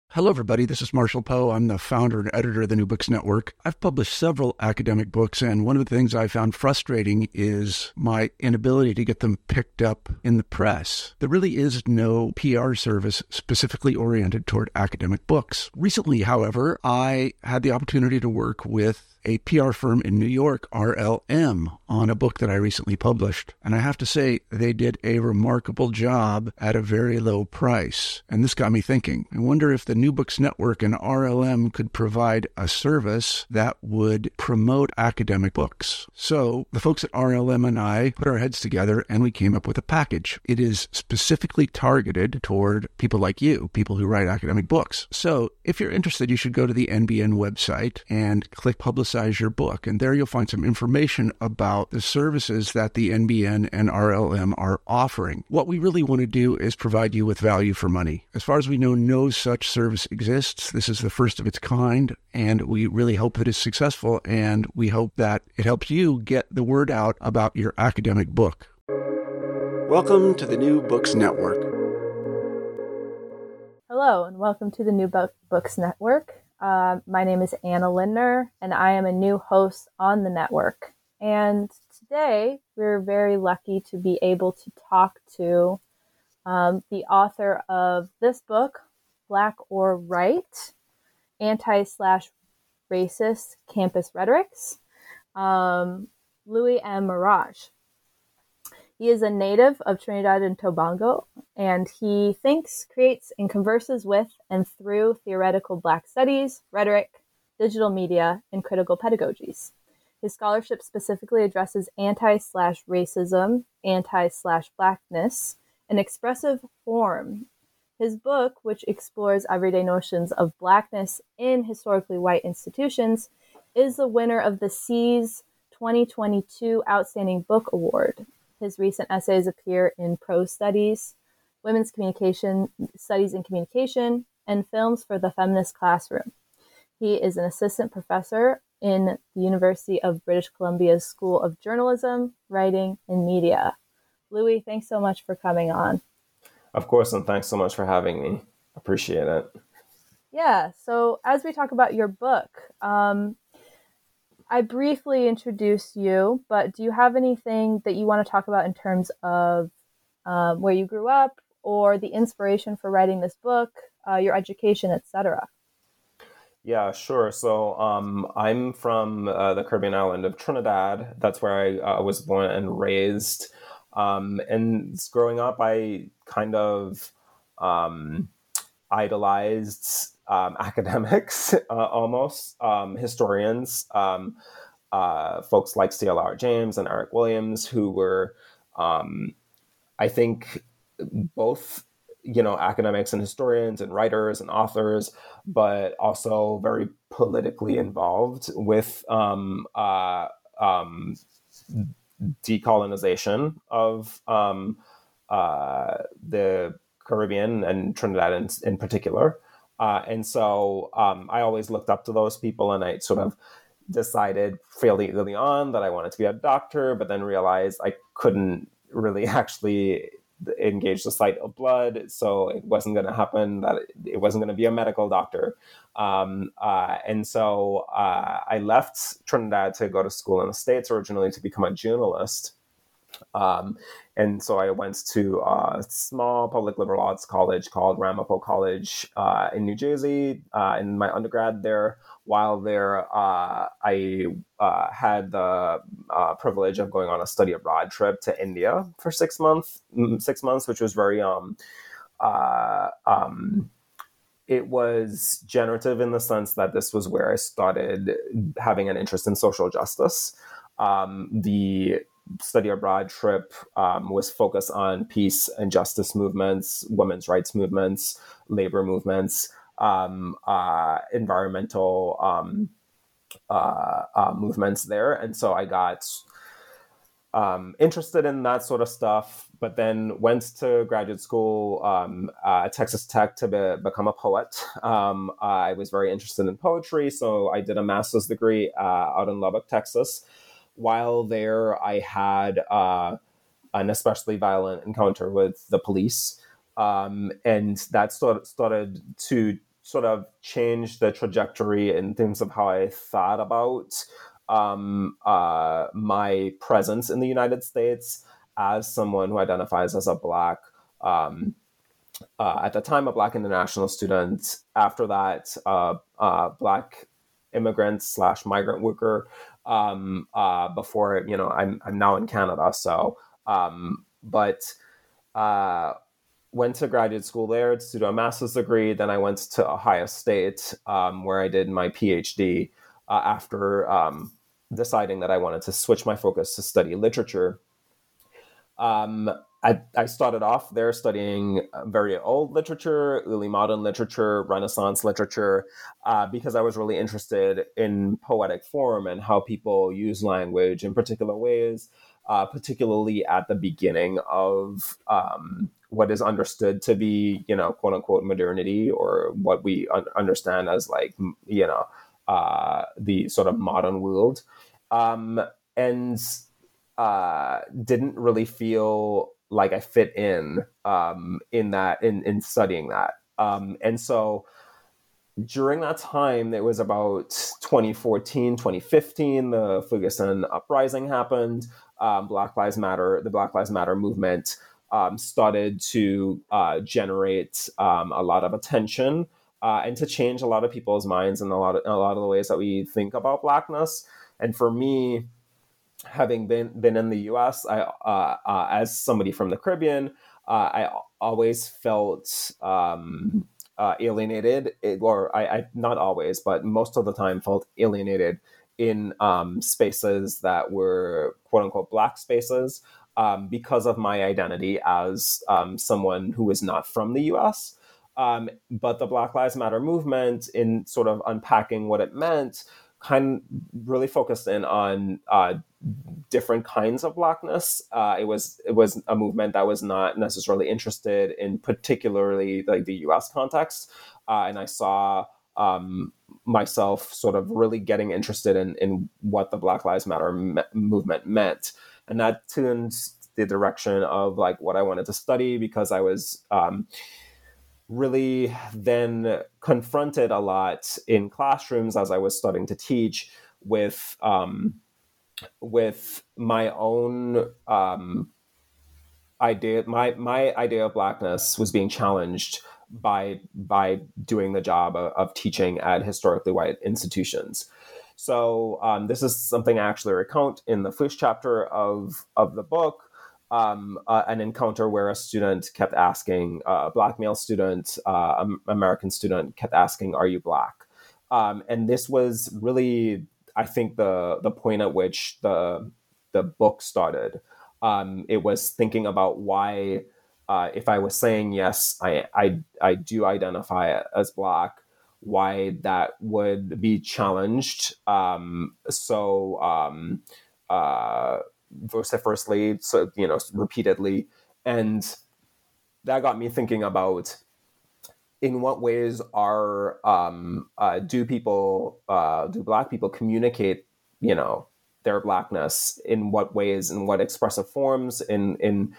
Hello, everybody. This is Marshall Poe. I'm the founder and editor of the New Books Network. I've published several academic books, and one of the things I found frustrating is my inability to get them picked up in the press. There really is no PR service specifically oriented toward academic books. Recently, however, I had the opportunity to work with a PR firm in New York, RLM, on a book that I recently published. And I have to say, they did a remarkable job at a very low price. And this got me thinking. I wonder if the New Books Network and RLM could provide a service that would promote academic books. So the folks at RLM and I put our heads together and we came up with a package. It is specifically targeted toward people like you, people who write academic books. So if you're interested, you should go to the NBN website and click Publicize Your Book. And there you'll find some information about the services that the NBN and RLM are offering. What we really want to do is provide you with value for money. As far as we know, no such service exists. This is the first of its kind, and we really hope that it's successful, and we hope that it helps you get the word out about your academic book. Welcome to the New Books Network. Hello, and welcome to the New Books Network. My name is Anna Lindner, and I am a new host on the network. And today, we're very lucky to be able to talk to the author of this book, Black or Right, Anti/Racist Campus Rhetorics, Louis M. Maraj. He is a native of Trinidad and Tobago, and he thinks, creates, and converses with and through theoretical Black studies, rhetoric, digital media, and critical pedagogies. His scholarship specifically addresses anti/racism, anti/Blackness, and expressive form. His book, which explores everyday notions of Blackness in historically white institutions, is the winner of the SEAS 2022 Outstanding Book Award. His recent essays appear in Prose Studies, Women's Communication Studies in Communication, and Films for the Feminist Classroom. He is an assistant professor in the University of British Columbia's School of Journalism, Writing, and Media. Louis, thanks so much for coming on. Of course, and thanks so much for having me. Appreciate it. Yeah, so as we talk about your book, I briefly introduced you, but do you have anything that you want to talk about in terms of where you grew up or the inspiration for writing this book, your education, etc.? Yeah, sure. So I'm from the Caribbean island of Trinidad. That's where I was born and raised. And growing up, I kind of idolized academics, almost historians, folks like C.L.R. James and Eric Williams, who were, I think, both, academics and historians and writers and authors, but also very politically involved with decolonization of the Caribbean and Trinidad in particular. And so I always looked up to those people, and I sort of decided fairly early on that I wanted to be a doctor, but then realized I couldn't really actually engage the sight of blood. So it wasn't going to happen, that it wasn't going to be a medical doctor. And so I left Trinidad to go to school in the States originally to become a journalist. And so I went to a small public liberal arts college called Ramapo College in New Jersey. In my undergrad there, while there, I had the privilege of going on a study abroad trip to India for 6 months, which was very, it was generative in the sense that this was where I started having an interest in social justice. The study abroad trip was focused on peace and justice movements, women's rights movements, labor movements, environmental movements there. And so I got interested in that sort of stuff, but then went to graduate school at Texas Tech to become a poet. I was very interested in poetry, so I did a master's degree out in Lubbock, Texas. While there, I had an especially violent encounter with the police, and that started to sort of changed the trajectory in terms of how I thought about my presence in the United States as someone who identifies as a Black, at the time, a Black international student. After that, Black immigrant / migrant worker. Before, I'm now in Canada. So, but went to graduate school there to do a master's degree. Then I went to Ohio State, where I did my PhD after deciding that I wanted to switch my focus to study literature. I started off there studying very old literature, early modern literature, Renaissance literature, because I was really interested in poetic form and how people use language in particular ways, particularly at the beginning of what is understood to be, quote unquote, modernity, or what we understand as like, the sort of modern world. And didn't really feel like I fit in studying that. And so during that time, it was about 2014, 2015, the Ferguson uprising happened. The Black Lives Matter movement started to generate a lot of attention and to change a lot of people's minds and a lot of the ways that we think about Blackness. And for me, having been in the U.S., as somebody from the Caribbean, I always felt alienated, or I not always, but most of the time felt alienated in spaces that were quote unquote Black spaces because of my identity as someone who is not from the U.S. But the Black Lives Matter movement, in sort of unpacking what it meant, kind of really focused in on different kinds of Blackness. It was a movement that was not necessarily interested in particularly like the U.S. context, and I saw myself sort of really getting interested in what the Black Lives Matter movement meant, and that turned the direction of like what I wanted to study, because I was really then confronted a lot in classrooms as I was starting to teach with my own idea. My idea of Blackness was being challenged by doing the job of teaching at historically white institutions. So this is something I actually recount in the first chapter of the book. An encounter where a student kept asking, a Black male student, American student, kept asking, "Are you Black?" And this was really, I think, the point at which the book started. It was thinking about why, if I was saying yes, I do identify as Black, why that would be challenged vociferously, so repeatedly. And that got me thinking about, in what ways do Black people communicate their Blackness, in what ways, in what expressive forms, in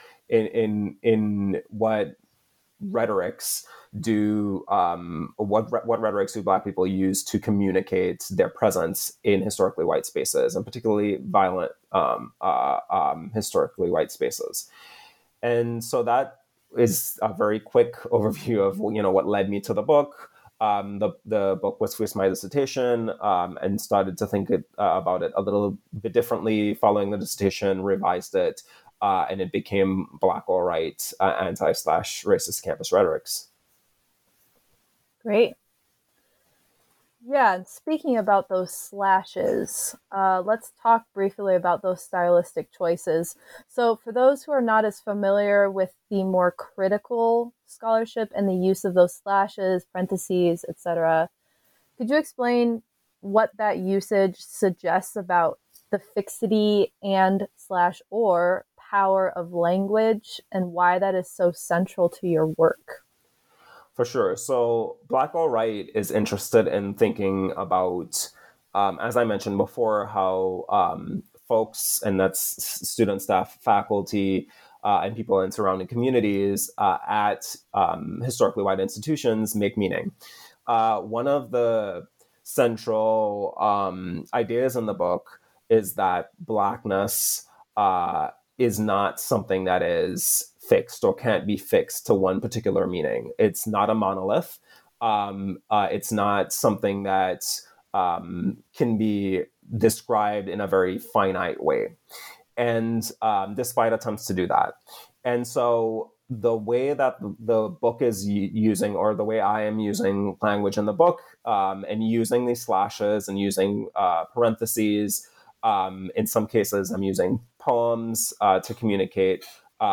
what rhetorics do what rhetorics do Black people use to communicate their presence in historically white spaces, and particularly violent historically white spaces. And so that is a very quick overview of what led me to the book. The book was first my dissertation, and started to think about it a little bit differently following the dissertation, revised it, and it became Black All Right, Anti/Racist Campus Rhetorics. Great. Yeah, and speaking about those slashes, let's talk briefly about those stylistic choices. So for those who are not as familiar with the more critical scholarship and the use of those slashes, parentheses, etc., could you explain what that usage suggests about the fixity and/or power of language, and why that is so central to your work? For sure. So Black All Right is interested in thinking about, as I mentioned before, how folks, and that's student, staff, faculty, and people in surrounding communities at historically white institutions make meaning. one of the central ideas in the book is that Blackness is not something that is fixed or can't be fixed to one particular meaning. It's not a monolith. It's not something that can be described in a very finite way. And despite attempts to do that. And so the way that the book is using, or the way I am using language in the book, and using these slashes and using parentheses, in some cases I'm using poems to communicate.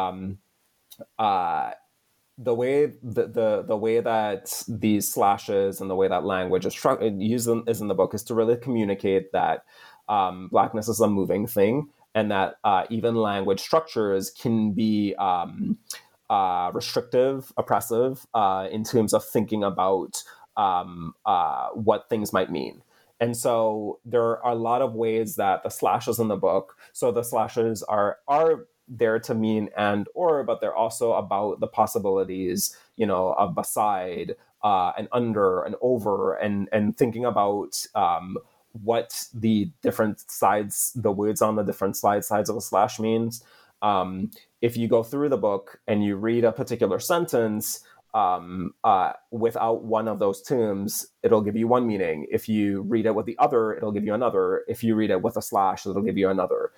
The way the way that these slashes and the way that language is used is in the book is to really communicate that Blackness is a moving thing, and that even language structures can be restrictive, oppressive in terms of thinking about what things might mean. And so there are a lot of ways that the slashes in the book, so the slashes are there to mean and or, but they're also about the possibilities, of beside, and under and over, and thinking about what the different sides, the words on the different sides of a slash means. If you go through the book and you read a particular sentence without one of those terms, it'll give you one meaning. If you read it with the other, it'll give you another. If you read it with a slash, it'll give you another.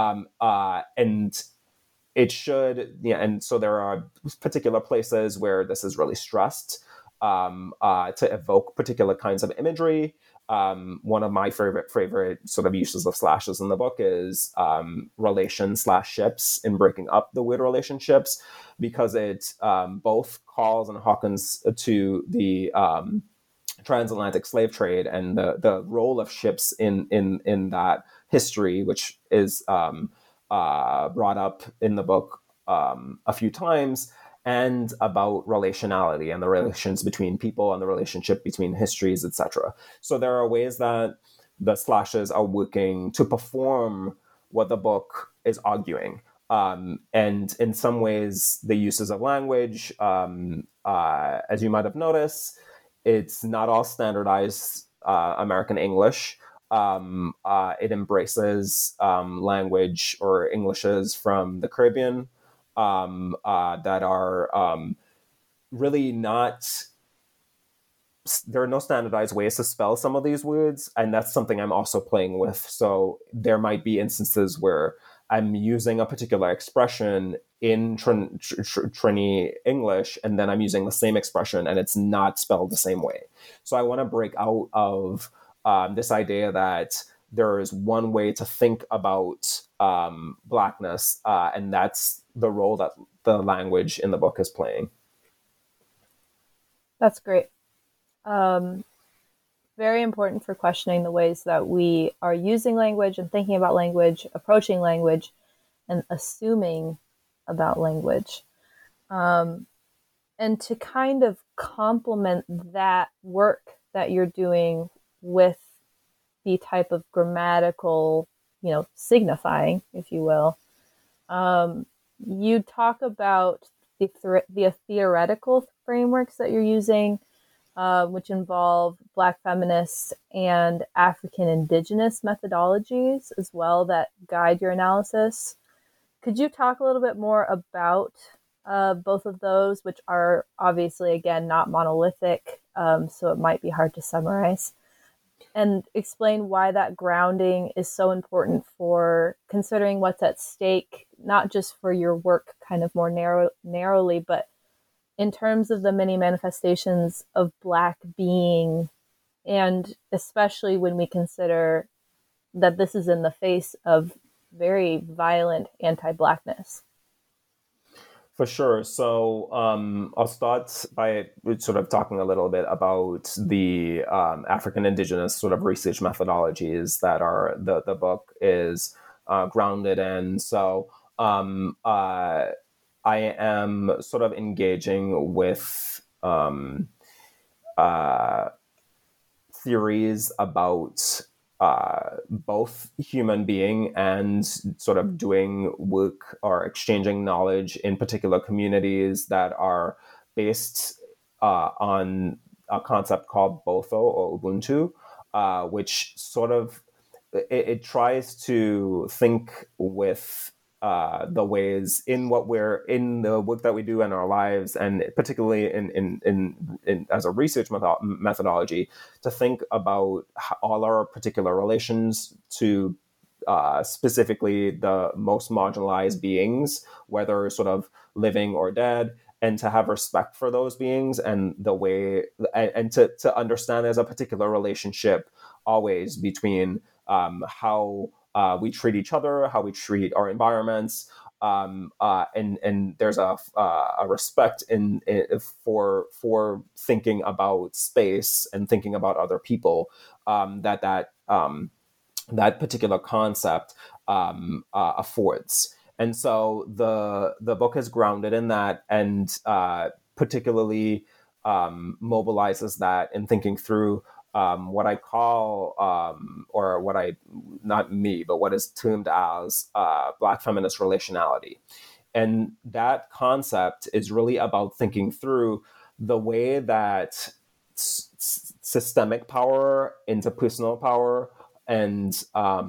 And it should, and so there are particular places where this is really stressed to evoke particular kinds of imagery. One of my favorite sort of uses of slashes in the book is relation/ships, in breaking up the word relationships, because it both calls and hearkens to the transatlantic slave trade and the role of ships in that history, which is brought up in the book a few times, and about relationality and the relations between people and the relationship between histories, etc. So there are ways that the slashes are working to perform what the book is arguing. And in some ways, the uses of language, as you might have noticed, it's not all standardized American English. It embraces language or Englishes from the Caribbean that are really not, there are no standardized ways to spell some of these words, and that's something I'm also playing with. So there might be instances where I'm using a particular expression in Trini English, and then I'm using the same expression and it's not spelled the same way. So I want to break out of this idea that there is one way to think about Blackness, and that's the role that the language in the book is playing. That's great. Very important for questioning the ways that we are using language and thinking about language, approaching language, and assuming about language. And to kind of complement that work that you're doing with the type of grammatical, signifying, if you will, you talk about the theoretical frameworks that you're using, which involve Black feminist and African indigenous methodologies as well that guide your analysis. Could you talk a little bit more about both of those, which are obviously, again, not monolithic, so it might be hard to summarize, and explain why that grounding is so important for considering what's at stake, not just for your work kind of more narrowly, but in terms of the many manifestations of Black being, and especially when we consider that this is in the face of very violent anti-Blackness. For sure. So I'll start by sort of talking a little bit about the African indigenous sort of research methodologies that are the book is grounded in. So I am sort of engaging with theories about both human being and sort of doing work or exchanging knowledge in particular communities that are based on a concept called Botho or Ubuntu, which sort of it tries to think with the ways in what we're in the work that we do in our lives, and particularly in as a research methodology, to think about all our particular relations to specifically the most marginalized beings, whether sort of living or dead, and to have respect for those beings and the way, and to understand there's a particular relationship always between how we treat each other, how we treat our environments, and there's a respect for thinking about space and thinking about other people, that particular concept affords. And so the book is grounded in that, and particularly mobilizes that in thinking through what I call, or what I, not me, but what is termed as Black feminist relationality. And that concept is really about thinking through the way that systemic power, interpersonal power, and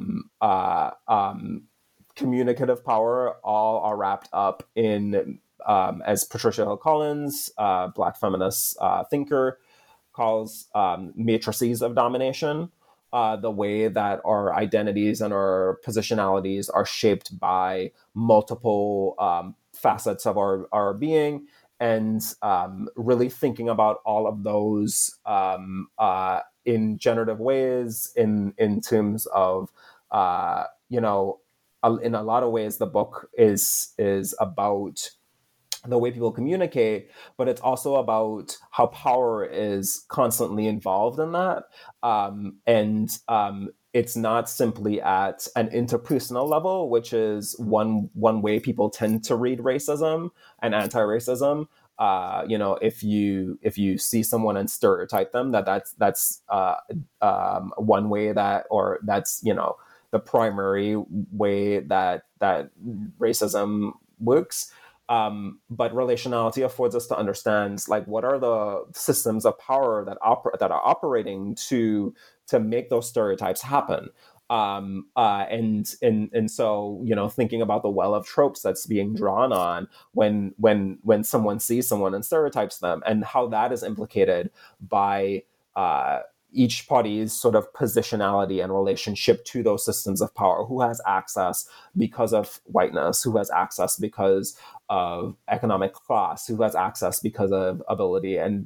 communicative power all are wrapped up in, as Patricia Hill Collins, Black feminist thinker, calls matrices of domination, the way that our identities and our positionalities are shaped by multiple facets of our being, and really thinking about all of those in generative ways, in terms of, in a lot of ways, the book is about the way people communicate, but it's also about how power is constantly involved in that. And it's not simply at an interpersonal level, which is one way people tend to read racism and anti-racism. If you see someone and stereotype them, that's one way that, or that's, the primary way that racism works. But relationality affords us to understand, like, what are the systems of power that are operating to make those stereotypes happen. And so, thinking about the well of tropes that's being drawn on when someone sees someone and stereotypes them, and how that is implicated by each party's sort of positionality and relationship to those systems of power. Who has access because of whiteness? Who has access because of economic class? Who has access because of ability and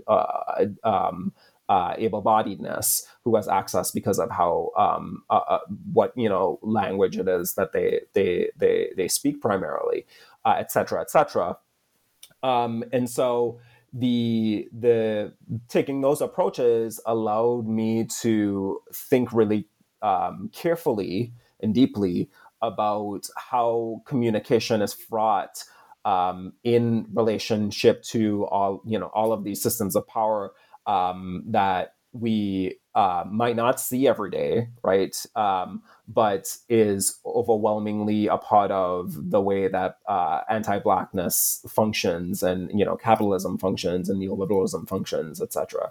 able-bodiedness? Who has access because of how what language it is that they speak primarily, et cetera, et cetera. And so the taking those approaches allowed me to think really carefully and deeply about how communication is fraught in relationship to all of these systems of power that we might not see every day, right? But is overwhelmingly a part of the way that anti-Blackness functions, and capitalism functions, and neoliberalism functions, etc.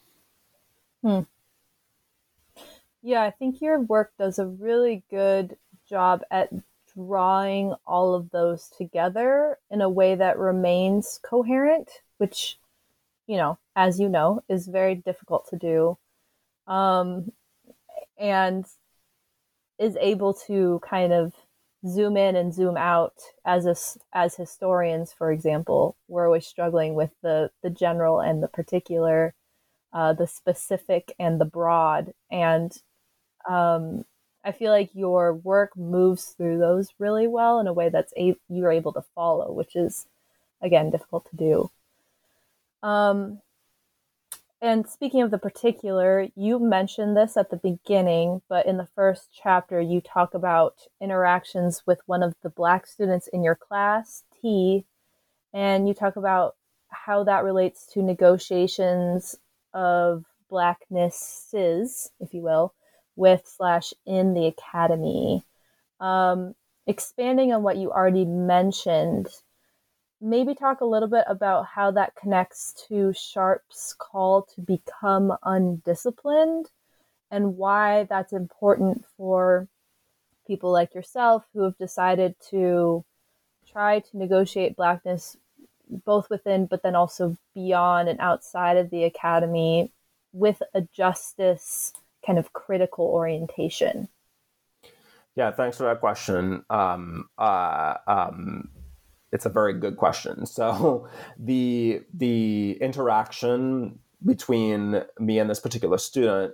Yeah, I think your work does a really good job at drawing all of those together in a way that remains coherent, which, as you know, is very difficult to do, and is able to kind of zoom in and zoom out. As historians, for example, we're always struggling with the general and the particular, the specific and the broad. And I feel like your work moves through those really well in a way that's you're able to follow, which is, again, difficult to do. And speaking of the particular, you mentioned this at the beginning, but in the first chapter, you talk about interactions with one of the Black students in your class, T, and you talk about how that relates to negotiations of Blacknesses, if you will, with/in the academy. Expanding on what you already mentioned, maybe talk a little bit about how that connects to Sharp's call to become undisciplined and why that's important for people like yourself who have decided to try to negotiate Blackness both within but then also beyond and outside of the academy with a justice kind of critical orientation. Yeah, thanks for that question. It's a very good question. So the interaction between me and this particular student,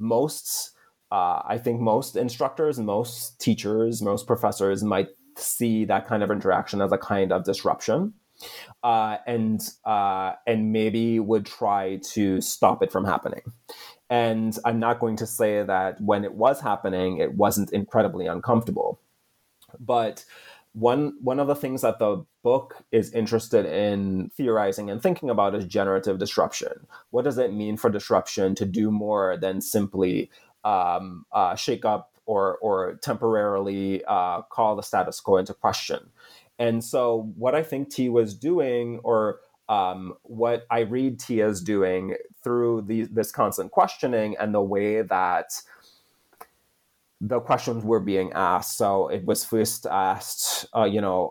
I think most instructors, most teachers, most professors might see that kind of interaction as a kind of disruption, and maybe would try to stop it from happening. And I'm not going to say that when it was happening, it wasn't incredibly uncomfortable, but one of the things that the book is interested in theorizing and thinking about is generative disruption. What does it mean for disruption to do more than simply shake up or temporarily call the status quo into question? And so what I think T was doing, or what I read T as doing through this constant questioning and the way that the questions were being asked. So it was first asked, are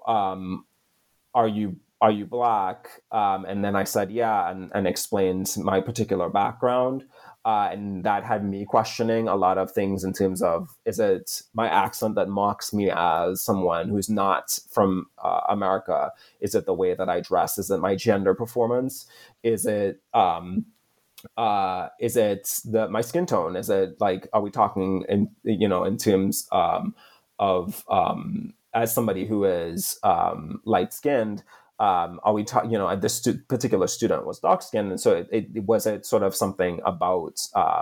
you Black? And then I said, yeah, and explained my particular background. And that had me questioning a lot of things in terms of, is it my accent that mocks me as someone who's not from America? Is it the way that I dress? Is it my gender performance? Is it my skin tone? Is it like, are we talking in terms of as somebody who is light skinned? Are we talking, this particular student was dark skinned, and so it was sort of something about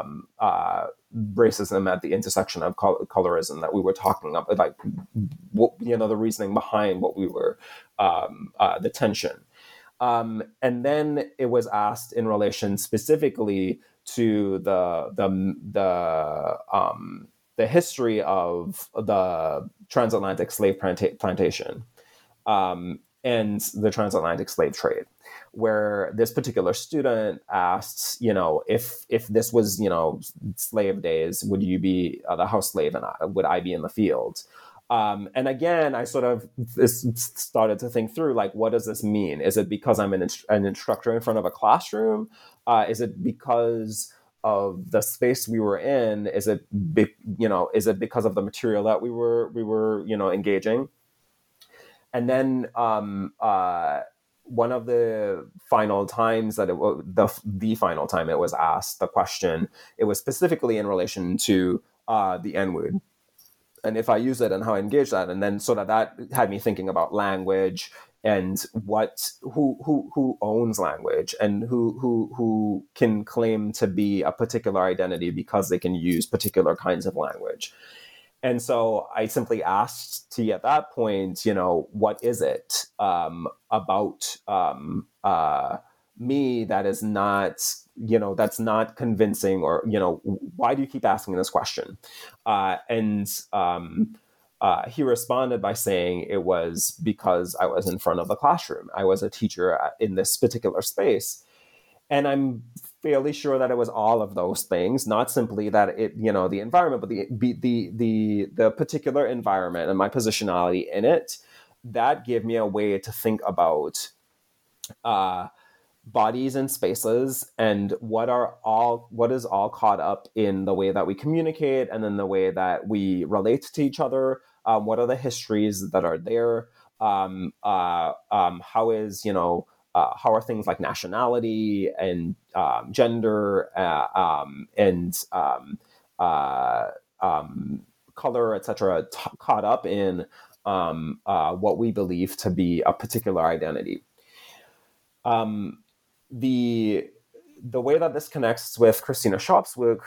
racism at the intersection of colorism that we were talking about, like the reasoning behind what we were the tension. And then it was asked in relation specifically to the history of the transatlantic slave plantation and the transatlantic slave trade, where this particular student asked, if this was, slave days, would you be the house slave and would I be in the field? And again, I sort of started to think through, like, what does this mean? Is it because I'm an instructor in front of a classroom? Is it because of the space we were in? Is it because of the material that we were engaging? And then one of the final times that the final time it was asked the question, it was specifically in relation to the N-word, and if I use it and how I engage that. And then sort of that had me thinking about language and who owns language and who can claim to be a particular identity because they can use particular kinds of language. And so I simply asked T at that point, what is it about me that is not, that's not convincing, or, why do you keep asking this question? And he responded by saying it was because I was in front of the classroom. I was a teacher in this particular space. And I'm fairly sure that it was all of those things, not simply that it, the environment, but the particular environment and my positionality in it, that gave me a way to think about bodies and spaces and what is all caught up in the way that we communicate and then the way that we relate to each other. What are the histories that are there? How are things like nationality and gender and color, etc., caught up in what we believe to be a particular identity? The way that this connects with Christina Sharp's work,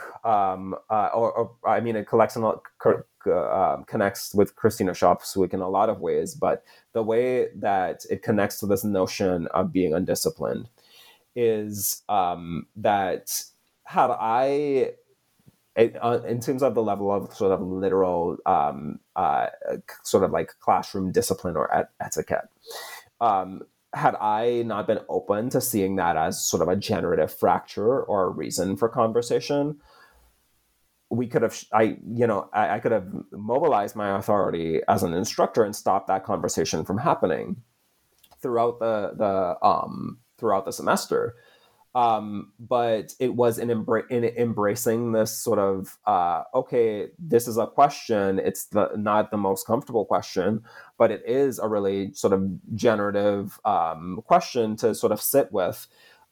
it connects with Christina Sharp's work in a lot of ways, but the way that it connects to this notion of being undisciplined is that had I, in terms of the level of sort of literal, sort of like classroom discipline or etiquette, had I not been open to seeing that as sort of a generative fracture or a reason for conversation, we could have, I could have mobilized my authority as an instructor and stopped that conversation from happening throughout throughout the semester. But it was in embracing this sort of, okay, this is a question. It's not the most comfortable question, but it is a really sort of generative question to sort of sit with.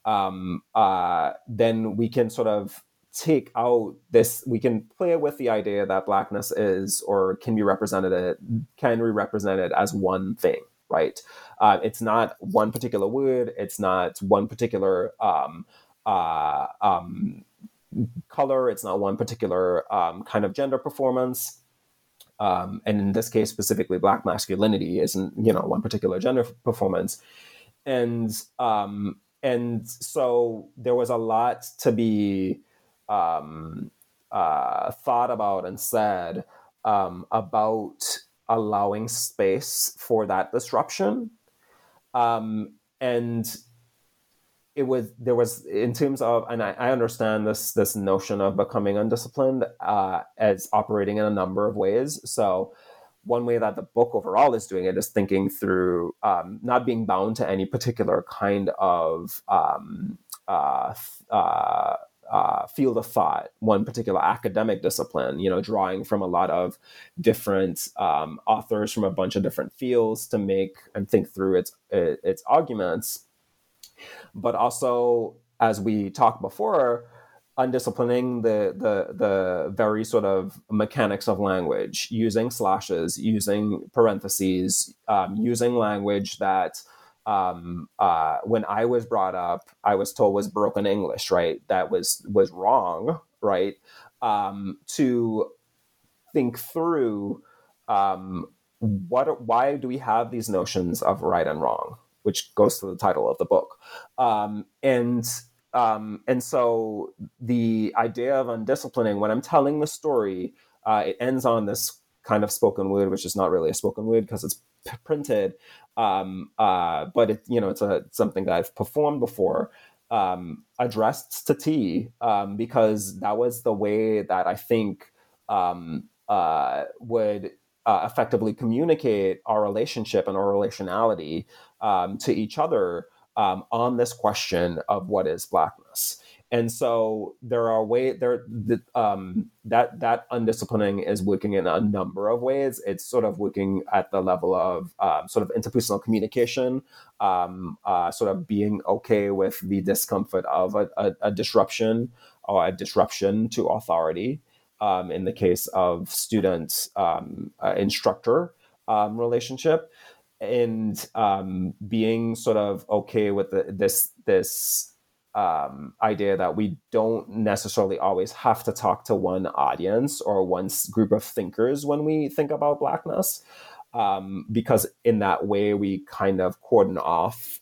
Then we can sort of take out this, we can play with the idea that Blackness is, or can we represent it as one thing, right? It's not one particular word. It's not one particular color. It's not one particular kind of gender performance. And in this case, specifically, Black masculinity isn't, one particular gender performance. And so there was a lot to be thought about and said about allowing space for that disruption. And there was in terms of, and I understand this notion of becoming undisciplined as operating in a number of ways. So one way that the book overall is doing it is thinking through not being bound to any particular kind of field of thought, one particular academic discipline, drawing from a lot of different authors from a bunch of different fields to make and think through its arguments. But also, as we talked before, undisciplining the very sort of mechanics of language, using slashes, using parentheses, using language that when I was brought up, I was told was broken English, right? That was wrong, right? To think through why do we have these notions of right and wrong, which goes to the title of the book. And so the idea of undisciplining, when I'm telling the story, it ends on this kind of spoken word, which is not really a spoken word because it's printed, but it's something that I've performed before, addressed to T, because that was the way that I think would effectively communicate our relationship and our relationality to each other on this question of what is Blackness. And so there are that undisciplining is working in a number of ways. It's sort of working at the level of sort of interpersonal communication, sort of being okay with the discomfort of a disruption or a disruption to authority. In the case of student instructor relationship, and being sort of okay with this idea that we don't necessarily always have to talk to one audience or one group of thinkers when we think about Blackness, because in that way we kind of cordon off,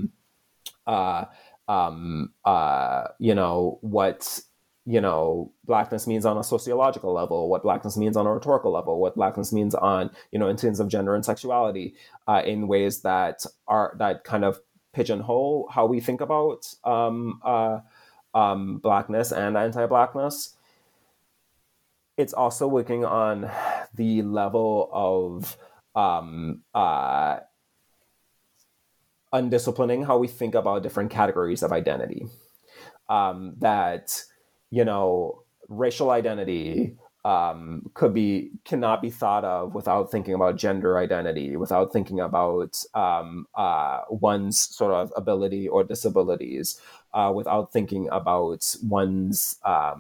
what Blackness means on a sociological level, what Blackness means on a rhetorical level, what Blackness means on, in terms of gender and sexuality, in ways that kind of pigeonhole how we think about Blackness and anti-Blackness. It's also working on the level of undisciplining how we think about different categories of identity. That racial identity cannot be thought of without thinking about gender identity, without thinking about one's sort of ability or disabilities, without thinking about one's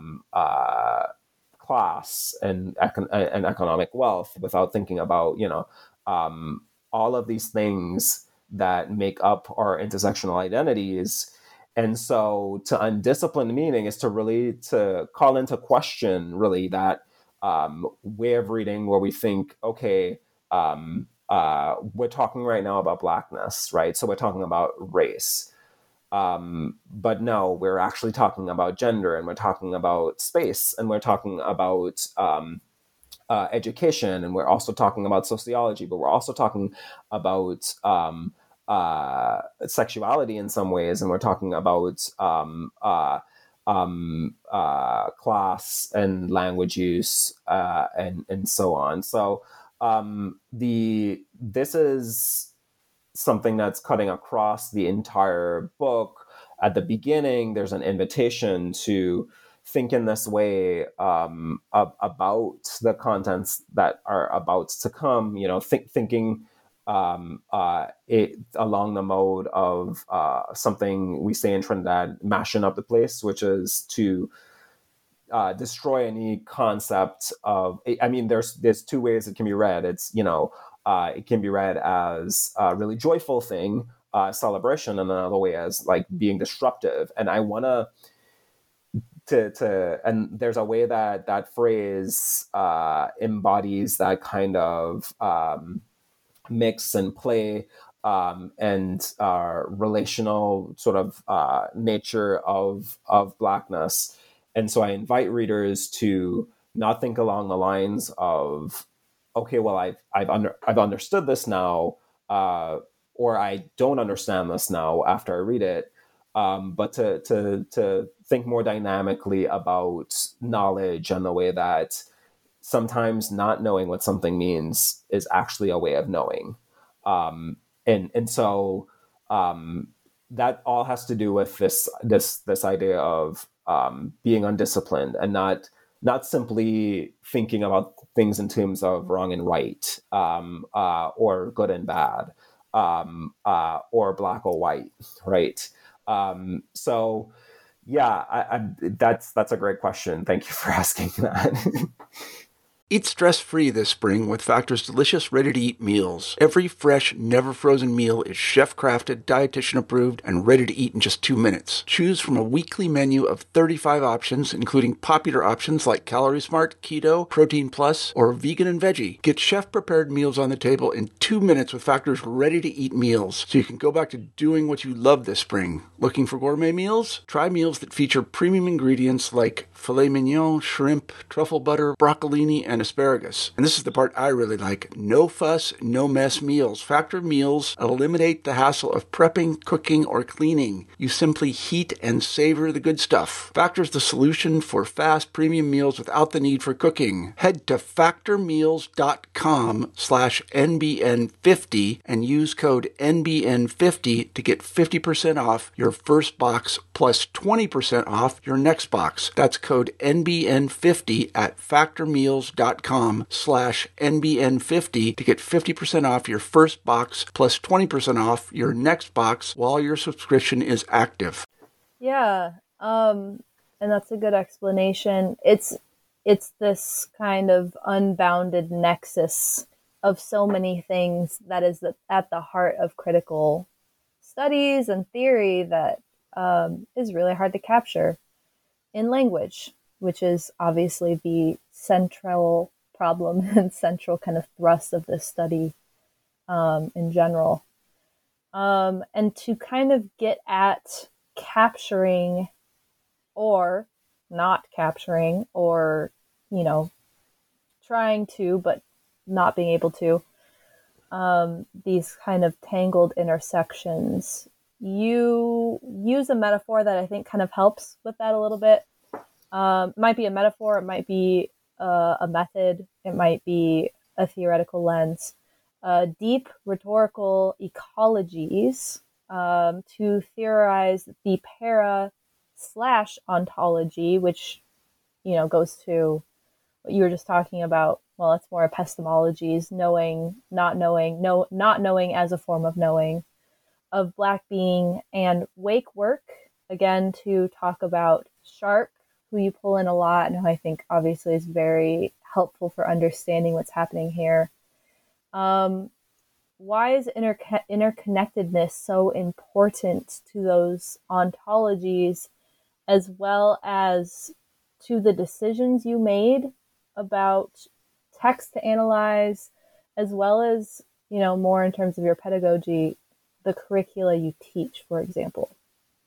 class and economic wealth, without thinking about all of these things that make up our intersectional identities. And so to undisciplined meaning is to really to call into question really that way of reading where we think, okay, we're talking right now about Blackness, right? So we're talking about race. But no, we're actually talking about gender, and we're talking about space, and we're talking about education, and we're also talking about sociology, but we're also talking about sexuality in some ways, and we're talking about class and language use and so on. So this is something that's cutting across the entire book. At the beginning, there's an invitation to think in this way about the contents that are about to come. Thinking it along the mode of something we say in Trinidad, mashing up the place, which is to destroy any concept of. I mean, there's two ways it can be read. It's it can be read as a really joyful thing, celebration, and another way as like being disruptive. And I want to and there's a way that phrase embodies that kind of mix and play and relational sort of nature of Blackness. And so I invite readers to not think along the lines of, okay, well, I've understood this now, or I don't understand this now after I read it, but to think more dynamically about knowledge and the way that sometimes not knowing what something means is actually a way of knowing. And so that all has to do with this idea of being undisciplined and not simply thinking about things in terms of wrong and right, or good and bad, or black or white, right? So yeah, that's a great question. Thank you for asking that. Eat stress-free this spring with Factor's delicious, ready-to-eat meals. Every fresh, never-frozen meal is chef-crafted, dietitian-approved, and ready to eat in just 2 minutes. Choose from a weekly menu of 35 options, including popular options like Calorie Smart, Keto, Protein Plus, or Vegan and Veggie. Get chef-prepared meals on the table in 2 minutes with Factor's ready-to-eat meals, so you can go back to doing what you love this spring. Looking for gourmet meals? Try meals that feature premium ingredients like filet mignon, shrimp, truffle butter, broccolini, and asparagus. And this is the part I really like. No fuss, no mess meals. Factor meals eliminate the hassle of prepping, cooking, or cleaning. You simply heat and savor the good stuff. Factor's the solution for fast premium meals without the need for cooking. Head to factormeals.com/NBN50 and use code NBN50 to get 50% off your first box plus 20% off your next box. That's code NBN50 at factormeals.com/NBN50 to get 50% off your first box plus 20% off your next box while your subscription is active. Yeah, and that's a good explanation. It's this kind of unbounded nexus of so many things that is at the heart of critical studies and theory that is really hard to capture in language, which is obviously the central problem and central kind of thrust of this study in general. And to kind of get at capturing or not capturing or, trying to, but not being able to, these kind of tangled intersections. You use a metaphor that I think kind of helps with that a little bit. It might be a metaphor, it might be a method, it might be a theoretical lens. Deep rhetorical ecologies to theorize the para/ontology, which goes to what you were just talking about. Well, it's more epistemologies, knowing, not knowing, not knowing as a form of knowing, of Black being, and wake work, again, to talk about Sharp, who you pull in a lot and who I think obviously is very helpful for understanding what's happening here. Why is interconnectedness so important to those ontologies, as well as to the decisions you made about text to analyze, as well as, more in terms of your pedagogy, the curricula you teach, for example?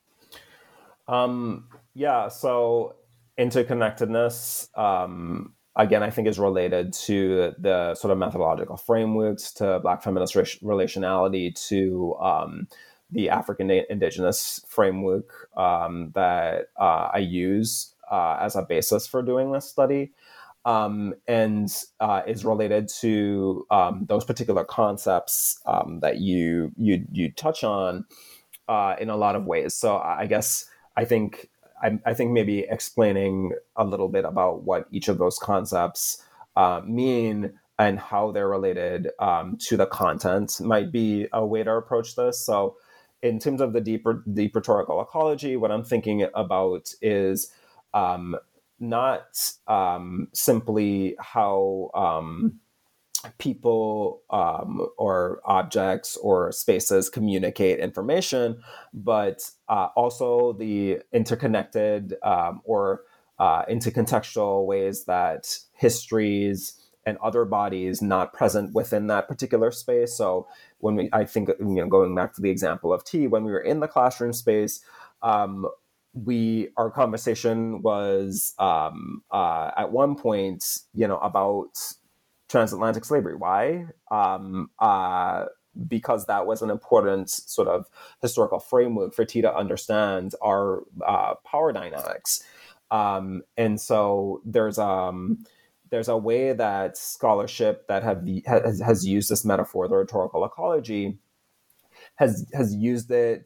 Yeah, so interconnectedness again, I think is related to the sort of methodological frameworks, to Black feminist relationality, to the African indigenous framework that I use as a basis for doing this study, and is related to those particular concepts that you touch on in a lot of ways. So I guess I think maybe explaining a little bit about what each of those concepts mean and how they're related to the content might be a way to approach this. So in terms of the deep rhetorical ecology, what I'm thinking about is not simply how people or objects or spaces communicate information, but also the interconnected or intercontextual ways that histories and other bodies not present within that particular space. So I think, going back to the example of tea, when we were in the classroom space, our conversation was at one point, about transatlantic slavery. Why? Because that was an important sort of historical framework for tea to understand our power dynamics. And so there's a way that scholarship that has used this metaphor, the rhetorical ecology, has used it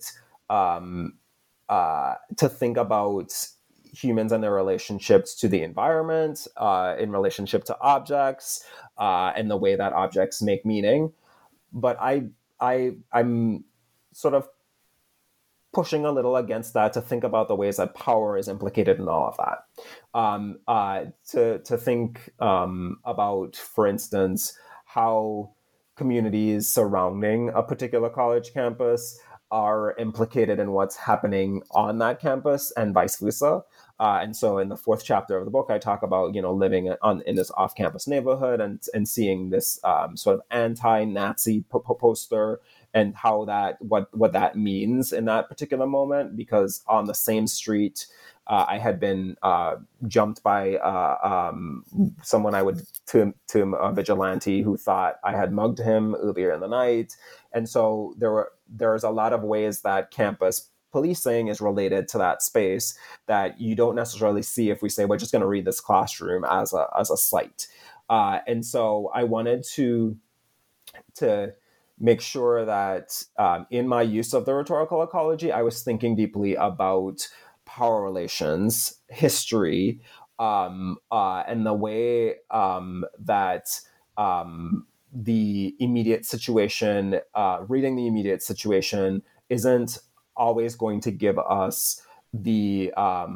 to think about humans and their relationships to the environment, in relationship to objects, and the way that objects make meaning. But I'm sort of pushing a little against that to think about the ways that power is implicated in all of that. To think about, for instance, how communities surrounding a particular college campus are implicated in what's happening on that campus and vice versa. And so in the fourth chapter of the book, I talk about, living in this off-campus neighborhood and seeing this sort of anti-Nazi poster and how what that means in that particular moment, because on the same street, I had been jumped by someone I would term a vigilante who thought I had mugged him earlier in the night. And so there's a lot of ways that campus policing is related to that space that you don't necessarily see if we say we're just going to read this classroom as a site. And so I wanted to make sure that in my use of the rhetorical ecology, I was thinking deeply about power relations, history, and the way that the immediate situation, reading the immediate situation, isn't always going to give us the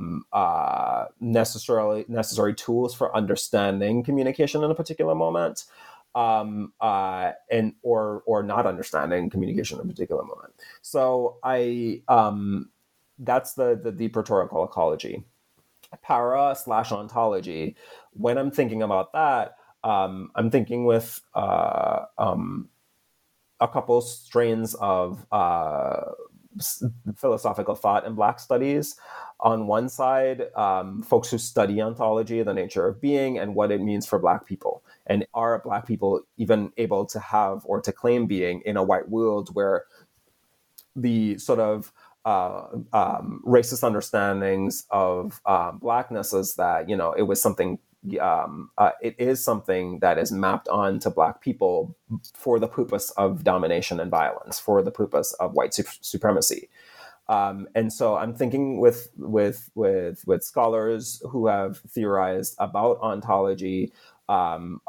necessary tools for understanding communication in a particular moment, and or not understanding communication in a particular moment. So that's the deep rhetorical ecology. Para/ontology. When I'm thinking about that, I'm thinking with a couple strains of philosophical thought in Black studies. On one side, folks who study ontology, the nature of being, and what it means for Black people. And are Black people even able to have or to claim being in a white world where the sort of racist understandings of Blackness is that, it was something, it is something that is mapped onto Black people for the purpose of domination and violence, for the purpose of white supremacy. And so I'm thinking with scholars who have theorized about ontology, Frantz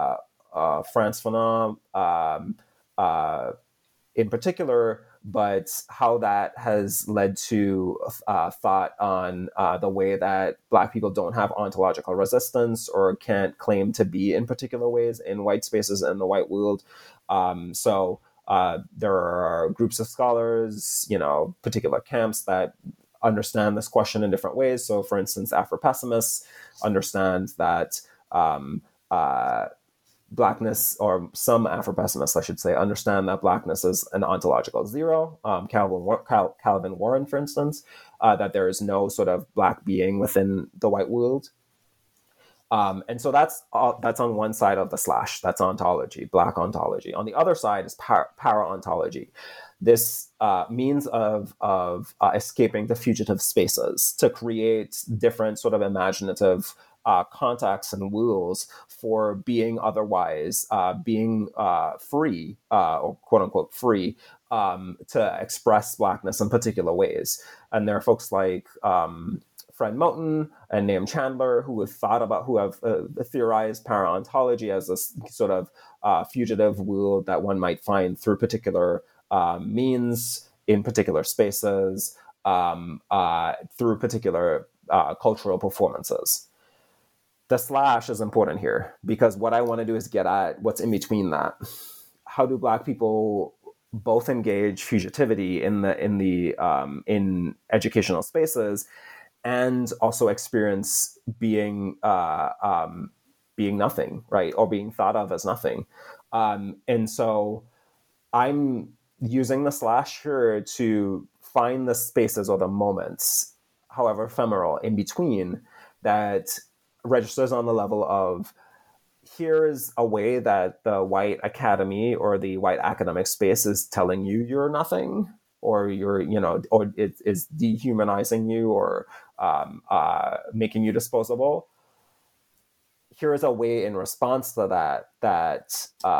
Fanon in particular, but how that has led to thought on the way that Black people don't have ontological resistance or can't claim to be in particular ways in white spaces in the white world. So there are groups of scholars, particular camps that understand this question in different ways. So, for instance, Afro-pessimists understand that Blackness, or some Afro-pessimists, I should say, understand that Blackness is an ontological zero. Calvin Warren, for instance, that there is no sort of Black being within the white world. And so that's on one side of the slash. That's ontology, Black ontology. On the other side is para-ontology. This means of escaping the fugitive spaces to create different sort of imaginative contexts and rules for being otherwise, being free, or quote unquote free, to express Blackness in particular ways. And there are folks like Fred Moten and Nahum Chandler who have theorized para-ontology as a sort of fugitive rule that one might find through particular means in particular spaces, through particular cultural performances. The slash is important here because what I want to do is get at what's in between that. How do Black people both engage fugitivity in educational spaces and also experience being nothing, right, or being thought of as nothing? And so I'm using the slash here to find the spaces or the moments, however ephemeral, in between that registers on the level of, here's a way that the white academy or the white academic space is telling you you're nothing, or you're, or it is dehumanizing you, or making you disposable. Here is a way in response to that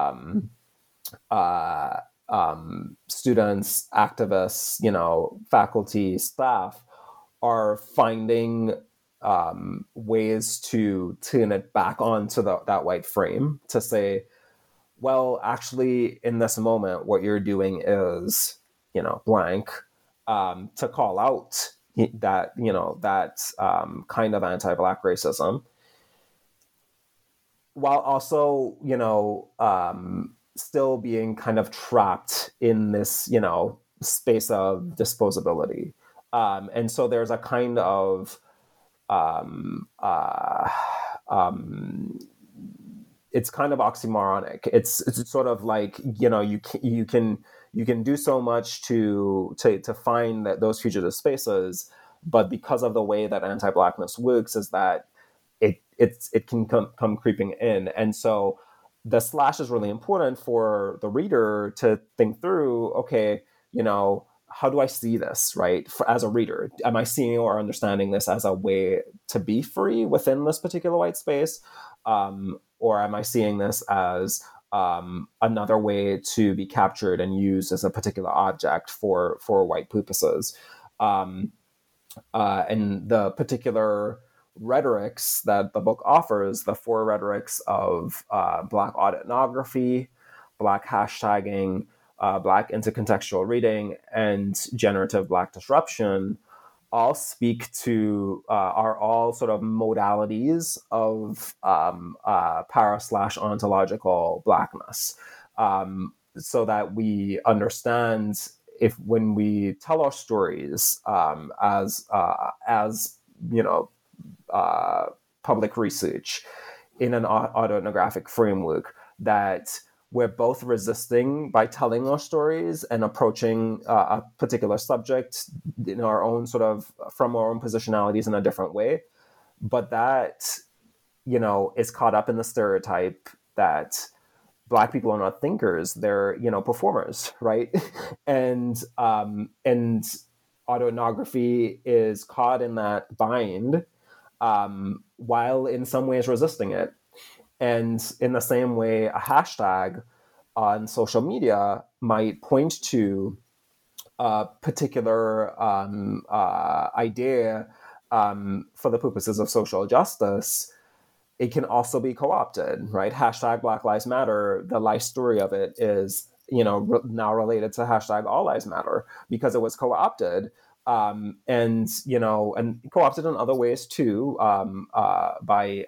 students, activists, faculty, staff are finding ways to tune it back onto that white frame to say, well, actually, in this moment, what you're doing is, blank, to call out that, that kind of anti-Black racism, while also, still being kind of trapped in this, space of disposability. And so there's a kind of it's kind of oxymoronic. It's sort of like, you can do so much to find that those fugitive spaces, but because of the way that anti-Blackness works, is that it can come creeping in. And so the slash is really important for the reader to think through, okay, how do I see this, right? As a reader, am I seeing or understanding this as a way to be free within this particular white space? Or am I seeing this as another way to be captured and used as a particular object for white purposes? And the particular rhetorics that the book offers, the 4 rhetorics of Black autoethnography, Black hashtagging, Black intercontextual reading, and generative Black disruption, all speak to, are all sort of modalities of para/ontological Blackness, so that we understand, if when we tell our stories as public research in an autoethnographic framework, that we're both resisting by telling our stories and approaching a particular subject in our own from our own positionalities in a different way. But that, is caught up in the stereotype that Black people are not thinkers, they're, performers, right? and autoethnography is caught in that bind, while in some ways resisting it. And in the same way, a hashtag on social media might point to a particular idea for the purposes of social justice. It can also be co-opted, right? Hashtag Black Lives Matter, the life story of it is, now related to hashtag All Lives Matter because it was co-opted. And co-opted in other ways too, by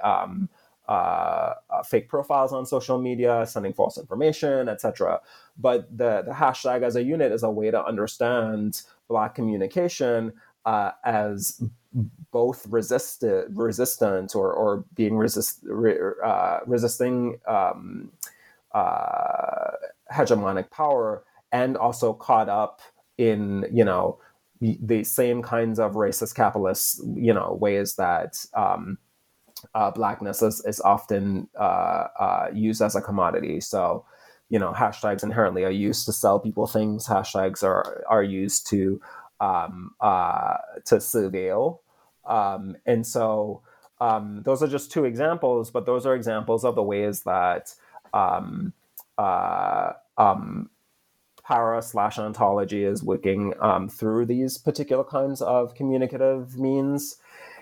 fake profiles on social media, sending false information, etc. But the hashtag as a unit is a way to understand Black communication as both resistant or being resisting hegemonic power, and also caught up in the same kinds of racist capitalist ways that Blackness is often used as a commodity. So, hashtags inherently are used to sell people things. Hashtags are used to surveil. And so those are just two examples, but those are examples of the ways that uh, um, para/ontology is working through these particular kinds of communicative means.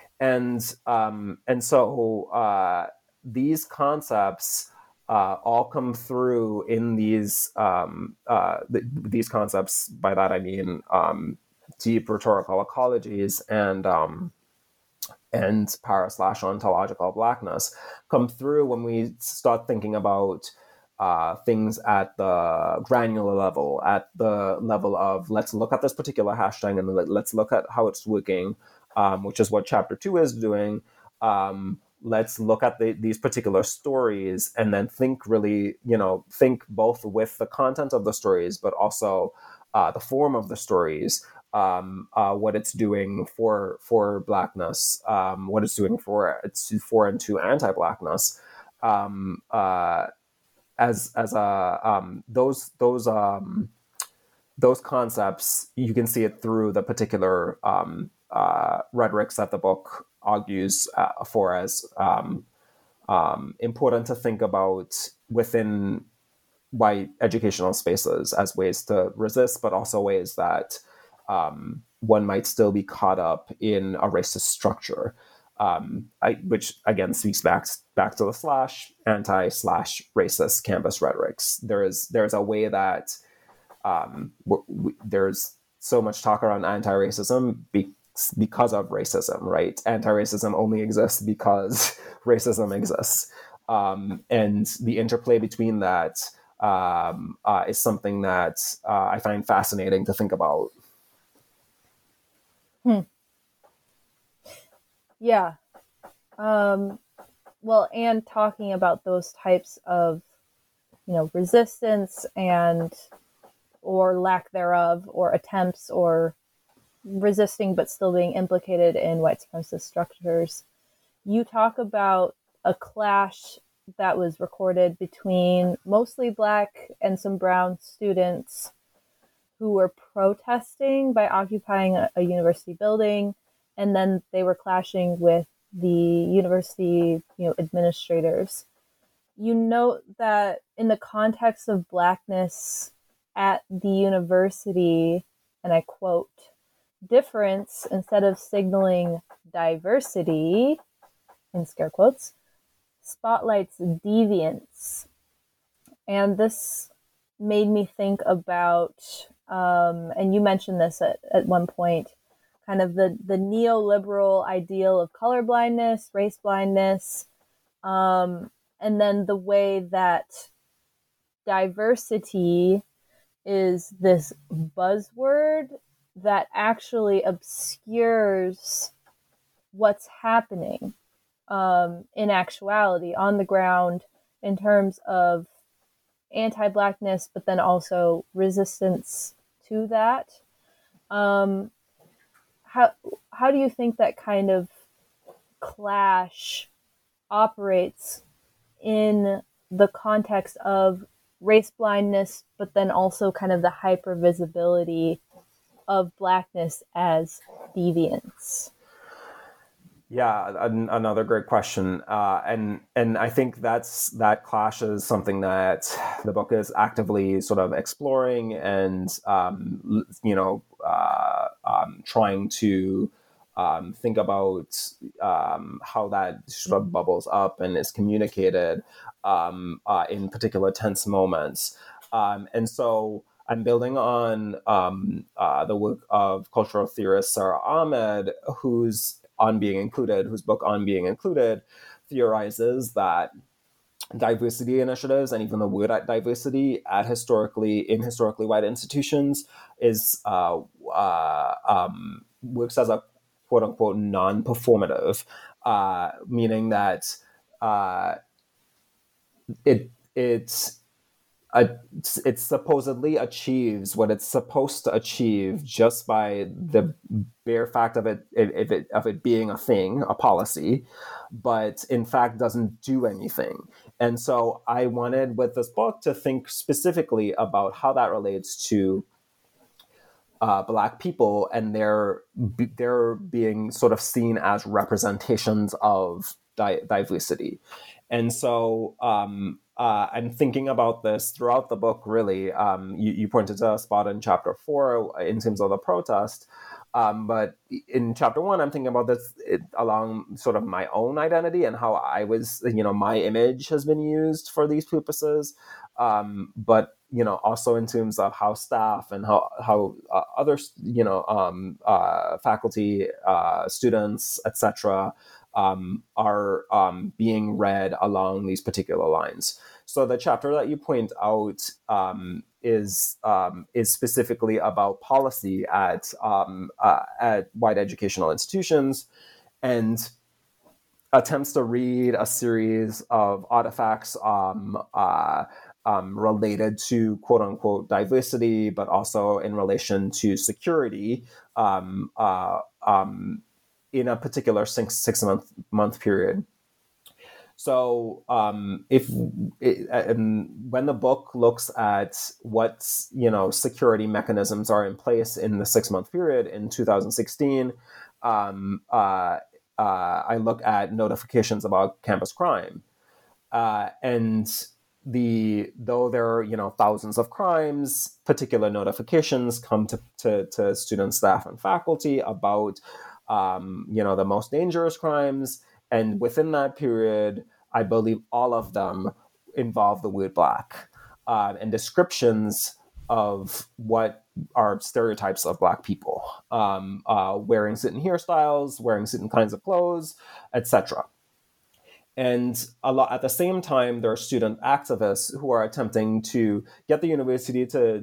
And so these concepts all come through in these concepts. By that I mean deep rhetorical ecologies and para/ontological Blackness come through when we start thinking about things at the granular level, at the level of let's look at this particular hashtag and let's look at how it's working, which is what Chapter 2 is doing. Let's look at these particular stories and then think both with the content of the stories, but also the form of the stories, what it's doing for Blackness, what it's doing for and to anti-Blackness. Those concepts, you can see it through the particular rhetorics that the book argues for as important to think about within white educational spaces as ways to resist, but also ways that one might still be caught up in a racist structure. Which again speaks back to the anti/racist campus rhetorics. There's a way that there's so much talk around anti-racism because of racism, right? Anti-racism only exists because racism exists, and the interplay between that is something that I find fascinating to think about. Yeah. Well, and talking about those types of, resistance and or lack thereof, or attempts or resisting but still being implicated in white supremacist structures. You talk about a clash that was recorded between mostly Black and some brown students who were protesting by occupying a university building, and then they were clashing with the university, administrators. You note that in the context of Blackness at the university, and I quote, difference, instead of signaling diversity, in scare quotes, spotlights deviance. And this made me think about, and you mentioned this at one point, kind of the neoliberal ideal of colorblindness, race blindness, and then the way that diversity is this buzzword that actually obscures what's happening in actuality on the ground in terms of anti-Blackness, but then also resistance to that. How do you think that kind of clash operates in the context of race blindness, but then also kind of the hyper visibility of Blackness as deviance? Yeah, another great question, and I think that clash is something that the book is actively sort of exploring and trying to think about how that sort of bubbles up and is communicated in particular tense moments, and so I'm building on the work of cultural theorist Sara Ahmed, whose book On Being Included theorizes that diversity initiatives and even the word at diversity in historically white institutions is works as a quote unquote non-performative, meaning that it's it supposedly achieves what it's supposed to achieve just by the bare fact of it being a thing, a policy, but in fact doesn't do anything. And so I wanted with this book to think specifically about how that relates to Black people and they're being sort of seen as representations of diversity. And so I'm thinking about this throughout the book, really. You pointed to a spot in chapter 4 in terms of the protest. But in chapter 1, I'm thinking about this along sort of my own identity and how I was, my image has been used for these purposes. But, also in terms of how staff and how others, faculty, students, etc., are being read along these particular lines. So the chapter that you point out is specifically about policy at white educational institutions, and attempts to read a series of artifacts related to quote unquote diversity, but also in relation to security in a particular six-month period. So when the book looks at what security mechanisms are in place in the 6-month period in 2016, I look at notifications about campus crime, and though there are thousands of crimes, particular notifications come to students, staff, and faculty about the most dangerous crimes. And within that period, I believe all of them involve the word Black, and descriptions of what are stereotypes of Black people, wearing certain hairstyles, wearing certain kinds of clothes, etc. And at the same time, there are student activists who are attempting to get the university to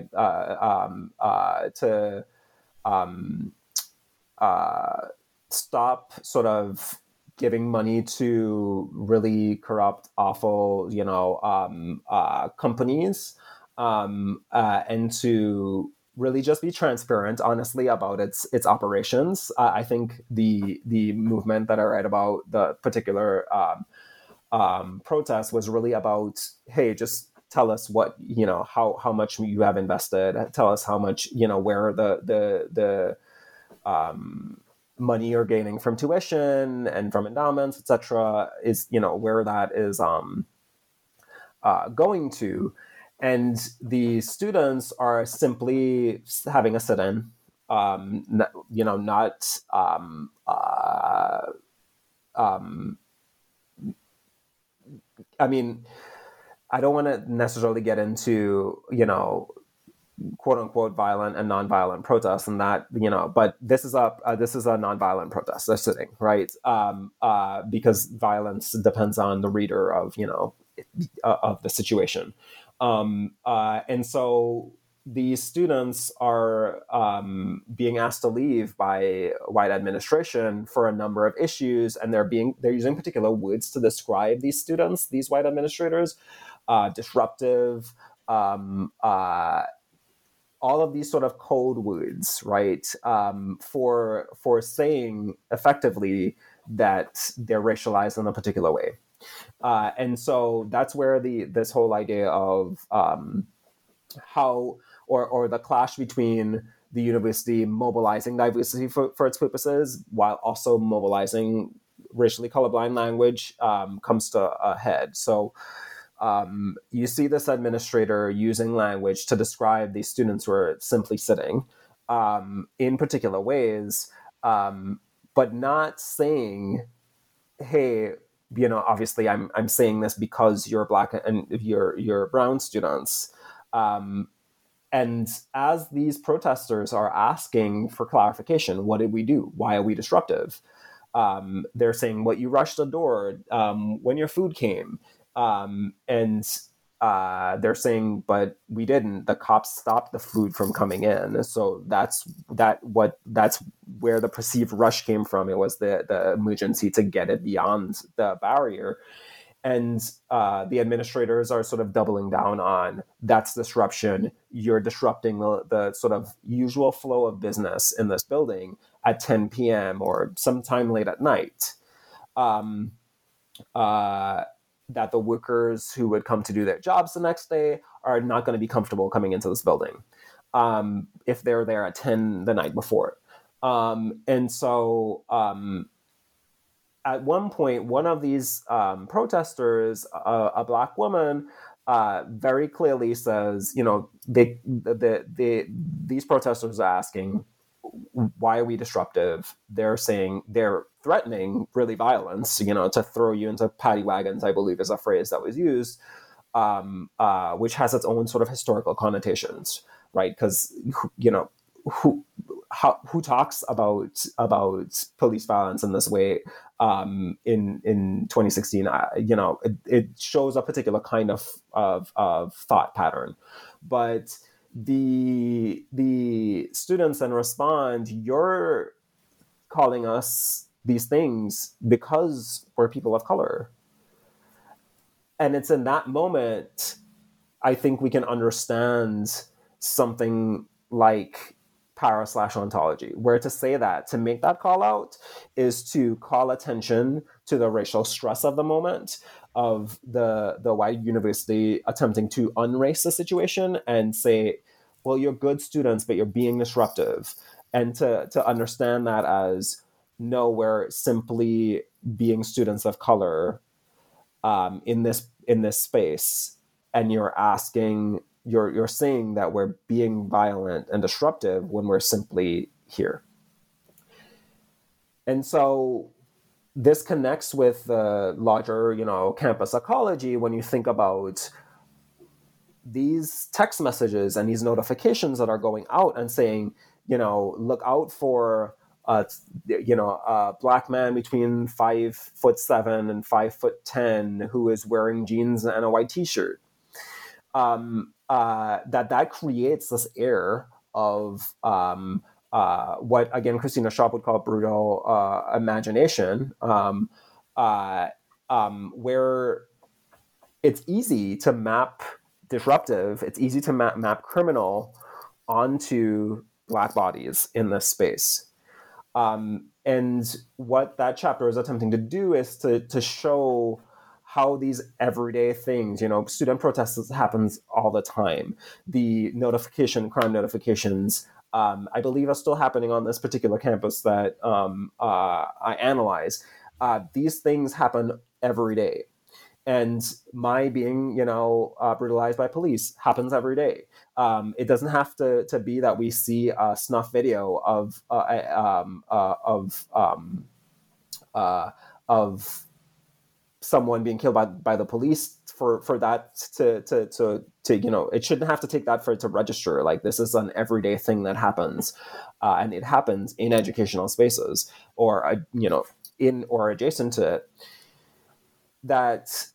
stop sort of giving money to really corrupt, awful, companies, and to really just be transparent, honestly, about its operations. I think the movement that I read about, the particular protest, was really about, hey, just tell us what how much you have invested. Tell us how much where the money you're gaining from tuition and from endowments, etc., is where that is going to. And the students are simply having a sit-in, not. I mean, I don't want to necessarily get into quote unquote violent and nonviolent protests, and that but this is a nonviolent protest. They're sitting, right, because violence depends on the reader of of the situation. And so these students are being asked to leave by white administration for a number of issues, and they're using particular words to describe these students, these white administrators: disruptive, all of these sort of code words, right, for saying effectively that they're racialized in a particular way. And so that's where this whole idea of how or the clash between the university mobilizing diversity for its purposes while also mobilizing racially colorblind language comes to a head. So you see this administrator using language to describe these students who are simply sitting in particular ways, but not saying, hey, obviously I'm saying this because you're Black and you're brown students. And as these protesters are asking for clarification, what did we do? Why are we disruptive? They're saying, well, you rushed the door when your food came. And they're saying, but we didn't. The cops stopped the food from coming in. So that's where the perceived rush came from. It was the emergency to get it beyond the barrier. And the administrators are sort of doubling down on that's disruption. You're disrupting the sort of usual flow of business in this building at 10 p.m. or sometime late at night. That the workers who would come to do their jobs the next day are not going to be comfortable coming into this building if they're there at 10 the night before. And so at one point, one of these protesters, a Black woman, very clearly says, these protesters are asking, why are we disruptive? They're saying, they're threatening really violence, to throw you into paddy wagons, I believe is a phrase that was used, which has its own sort of historical connotations, right? Because, who talks about police violence in this way in 2016? It shows a particular kind of thought pattern, but the students then respond, you're calling us these things because we're people of color. And it's in that moment, I think we can understand something like para/ontology, where to say that, to make that call out, is to call attention to the racial stress of the moment, of the white university attempting to unrace the situation and say, well, you're good students, but you're being disruptive. And to understand that as, no, we're simply being students of color in this space, and you're saying that we're being violent and disruptive when we're simply here. And so this connects with the larger, campus ecology when you think about these text messages and these notifications that are going out and saying, look out for a Black man between 5'7" and 5'10" who is wearing jeans and a white T-shirt. That creates this air of what, again, Christina Sharpe would call brutal imagination, where it's easy to map disruptive, it's easy to map criminal onto Black bodies in this space. And what that chapter is attempting to do is to show how these everyday things, student protests happens all the time. The crime notifications, I believe are still happening on this particular campus that I analyze. These things happen every day. And my being, brutalized by police happens every day. It doesn't have to be that we see a snuff video of someone being killed by the police for that to it shouldn't have to take that for it to register. Like, this is an everyday thing that happens, and it happens in educational spaces or in or adjacent to it. That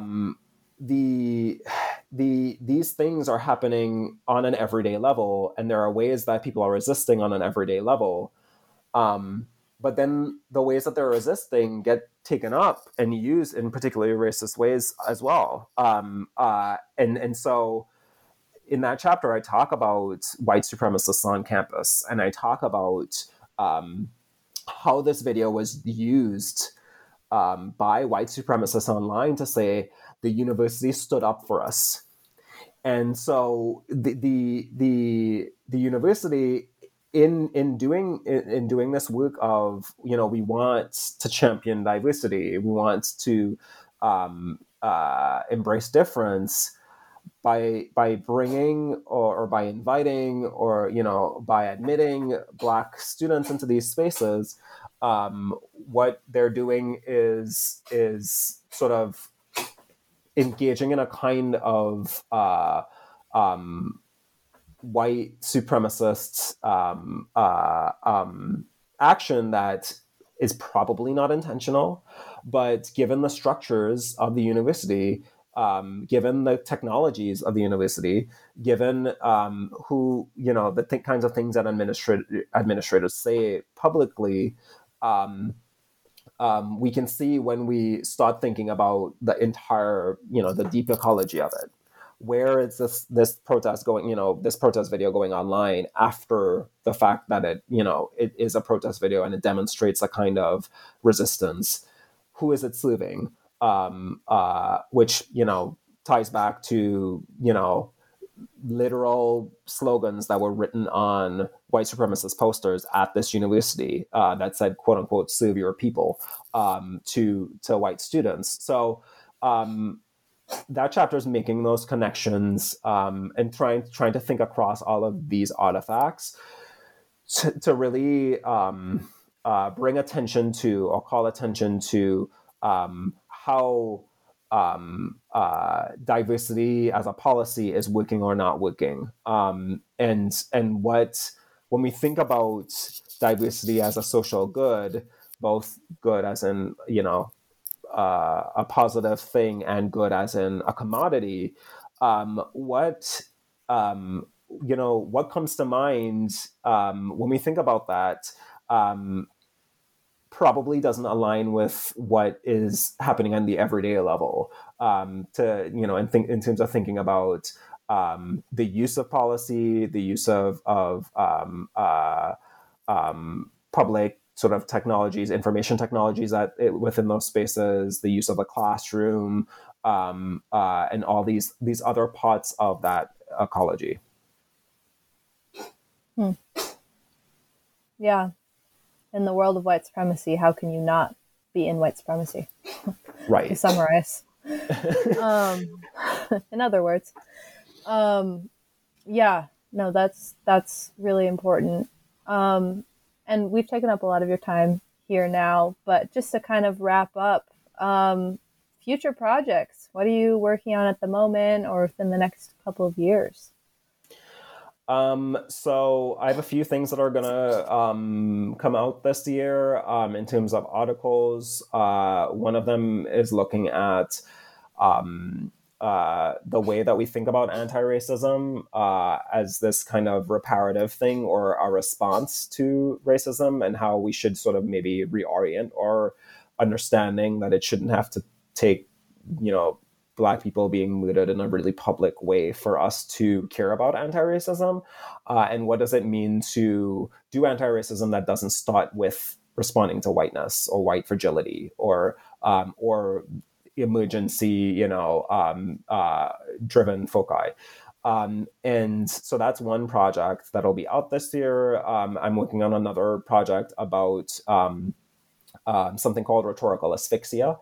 these things are happening on an everyday level, and there are ways that people are resisting on an everyday level. But then the ways that they're resisting get taken up and used in particularly racist ways as well. And so in that chapter, I talk about white supremacists on campus, and I talk about how this video was used by white supremacists online to say the university stood up for us. And so the university in doing this work of, we want to champion diversity, we want to embrace difference by bringing or by inviting or by admitting Black students into these spaces. What they're doing is sort of engaging in a kind of white supremacist action that is probably not intentional, but given the structures of the university, given the technologies of the university, given who, the kinds of things that administrators say publicly, we can see when we start thinking about the entire, the deep ecology of it. Where is this protest going, this protest video going online after the fact that it is a protest video and it demonstrates a kind of resistance? Who is it serving? Which, ties back to, literal slogans that were written on white supremacist posters at this university that said, quote unquote, serve your people, to white students. So that chapter is making those connections and trying to think across all of these artifacts to really bring attention to, or call attention to, how diversity as a policy is working or not working, and what, when we think about diversity as a social good, both good as in a positive thing and good as in a commodity, what comes to mind when we think about that probably doesn't align with what is happening on the everyday level, and think in terms of thinking about the use of policy, the use of public sort of technologies, information technologies within those spaces, the use of a classroom, and all these other parts of that ecology. Yeah. In the world of white supremacy, how can you not be in white supremacy? Right. To summarize. In other words. Yeah, no, that's really important. And we've taken up a lot of your time here now, but just to kind of wrap up, future projects, what are you working on at the moment or within the next couple of years? So I have a few things that are gonna come out this year in terms of articles. One of them is looking at the way that we think about anti-racism as this kind of reparative thing or a response to racism, and how we should sort of maybe reorient our understanding that it shouldn't have to take, Black people being murdered in a really public way for us to care about anti-racism. And what does it mean to do anti-racism that doesn't start with responding to whiteness or white fragility or emergency, driven foci. And so that's one project that'll be out this year. I'm working on another project about something called rhetorical asphyxia,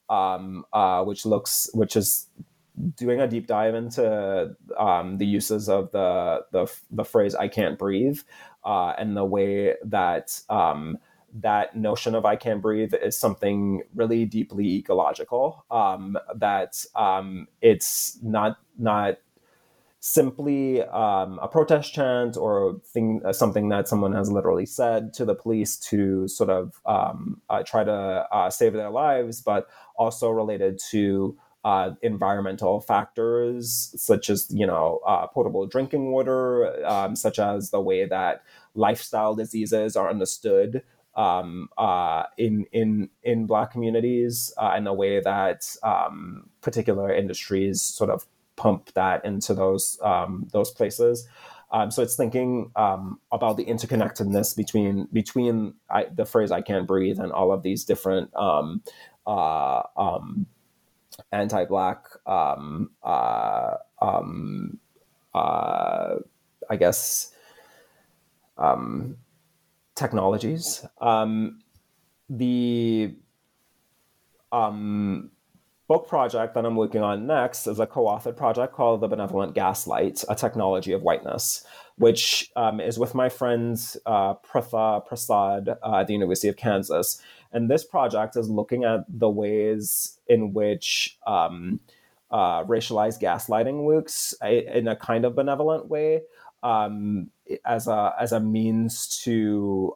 which is doing a deep dive into the uses of the phrase "I can't breathe" and the way that that notion of "I can't breathe" is something really deeply ecological. That it's not simply a protest chant or something that someone has literally said to the police to sort of try to save their lives, but also related to environmental factors such as potable drinking water, such as the way that lifestyle diseases are understood in Black communities, and the way that particular industries sort of pump that into those places. So it's thinking about the interconnectedness between the phrase "I can't breathe" and all of these different anti-Black, I guess, technologies. The book project that I'm working on next is a co-authored project called The Benevolent Gaslight, A Technology of Whiteness, which is with my friend Pratha Prasad at the University of Kansas. And this project is looking at the ways in which racialized gaslighting works in a kind of benevolent way, as a means to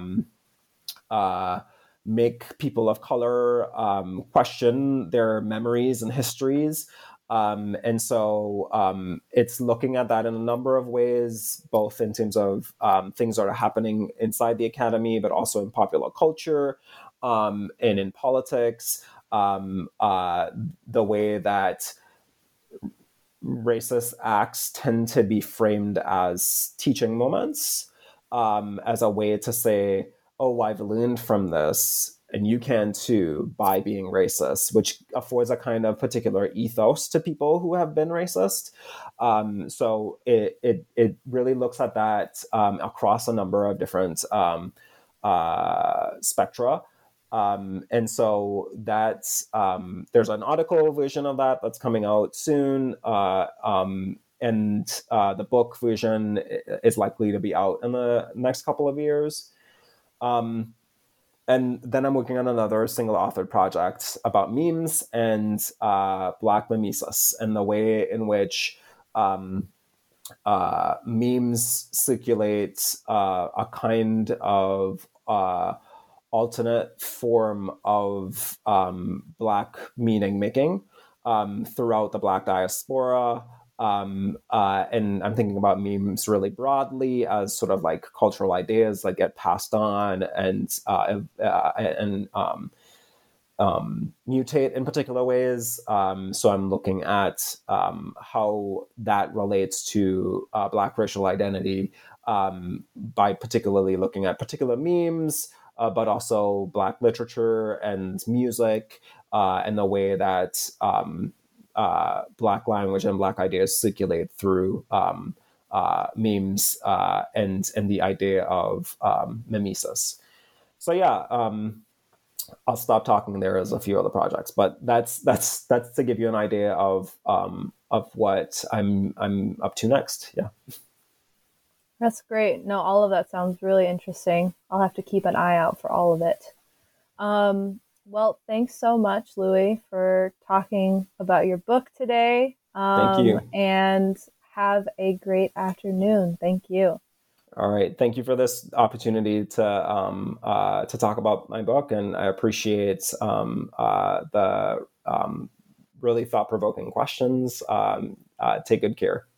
make people of color question their memories and histories. And so it's looking at that in a number of ways, both in terms of things that are happening inside the academy, but also in popular culture, and in politics, the way that racist acts tend to be framed as teaching moments, as a way to say, oh, I've learned from this, and you can too, by being racist, which affords a kind of particular ethos to people who have been racist. So it really looks at that across a number of different spectra. And so that's there's an article version of that that's coming out soon. And the book version is likely to be out in the next couple of years. And then I'm working on another single authored project about memes and Black mimesis and the way in which memes circulate a kind of alternate form of Black meaning making throughout the Black diaspora. And I'm thinking about memes really broadly as sort of like cultural ideas that get passed on and mutate in particular ways. So I'm looking at how that relates to Black racial identity by particularly looking at particular memes, but also Black literature and music, and the way that Black language and Black ideas circulate through memes and the idea of mimesis. So yeah, I'll stop talking there. There's a few other projects, but that's to give you an idea of what I'm up to next. Yeah. That's great. No, all of that sounds really interesting. I'll have to keep an eye out for all of it. Well, thanks so much, Louis, for talking about your book today. Thank you. And have a great afternoon. Thank you. All right. Thank you for this opportunity to talk about my book, and I appreciate the really thought-provoking questions. Take good care.